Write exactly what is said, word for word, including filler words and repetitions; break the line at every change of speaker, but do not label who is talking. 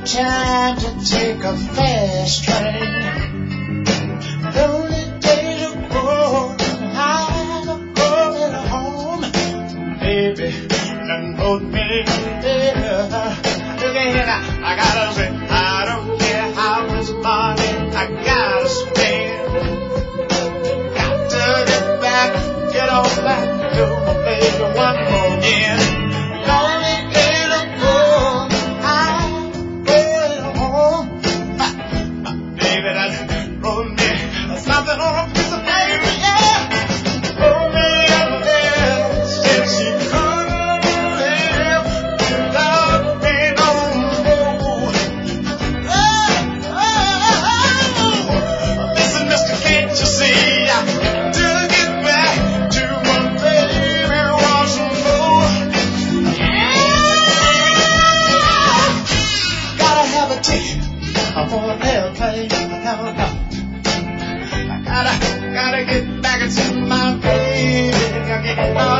time to take a fast train. Lonely days are gone, I'm going home. Baby, done put me there. Look ahead, I gotta say, I don't care how much money I gotta spend. Got to get back, get on back to my baby one more again. Lonely days are gone, I'm going home. Baby, that rolled me something on a piece of paper, yeah. Rolled me up there, said she couldn't live without me no more. Oh, oh, oh. Listen, mister, can't you see? I got to get back to my baby once more. Yeah. Gotta have a ticket for an airplane. No, no. I gotta, gotta get back to my baby. I get